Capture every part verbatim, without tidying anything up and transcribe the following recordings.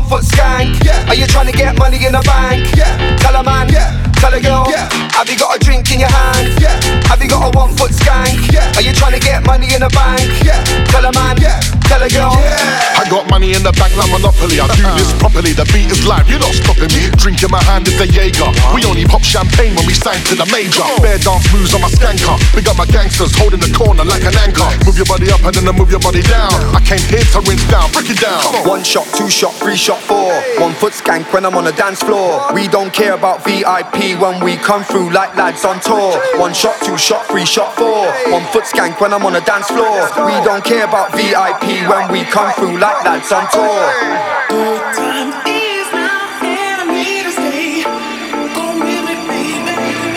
foot skank? Yeah. Are you trying to get money in the bank? Yeah. Tell a man, yeah. Tell a girl, yeah. Have you got a drink in your hand? Yeah. Have you got a one foot skank? Yeah. Are you trying to get money in the bank? Yeah. Tell a man, yeah. Tell a girl, yeah. I got money in the bank like Monopoly. I do this properly, the beat is live, you're not stopping me. Drink in my hand is a Jaeger. We only pop champagne when we sign to the major. Bare dance moves on my skanker. Big up my gangsters holding the corner like an anchor. Move your body up and then I move your body down. I came here to rinse down, break it down. One shot, two shot, three shot, four. One foot skank when I'm on the dance floor. We don't care about V I P when we come through like lads on tour. One shot, two shot, three shot, four. One foot skank when I'm on the dance floor. We don't care about V I P when we come through like lads on tour. Good time is now and I need to stay. Go with me, baby.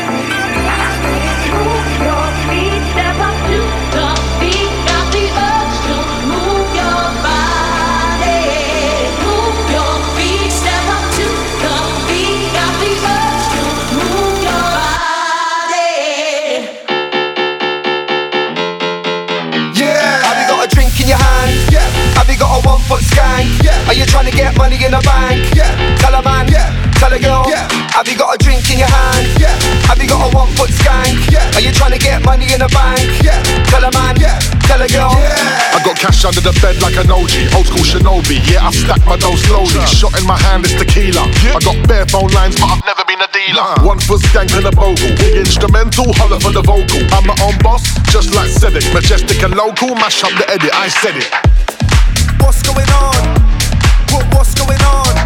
Move your feet, step up to the beat. Got the urge to move your body. Move your feet, step up to the beat. Got the urge to move your body. Yeah. Have you got a drink in your hand? Yeah. Have you got a one foot skank? Yeah. Are you trying to get money in the bank? Yeah. Tell a man, yeah. Tell a girl, yeah. Have you got a drink in your hand? Yeah. Have you got a one foot skank? Yeah. Are you trying to get money in the bank? Yeah. Tell a man, yeah. Tell a girl, yeah. I got cash under the bed like an O G, old school Shinobi. Yeah, I stack my dough slowly. Shot in my hand is tequila. I got bare phone lines, but I've never been a dealer. One foot skank and a bogle. Big instrumental, holler for the vocal. I'm my own boss, just like Cedric. Majestic and local, mash up the edit, I said it. What's going on? What, what's going on?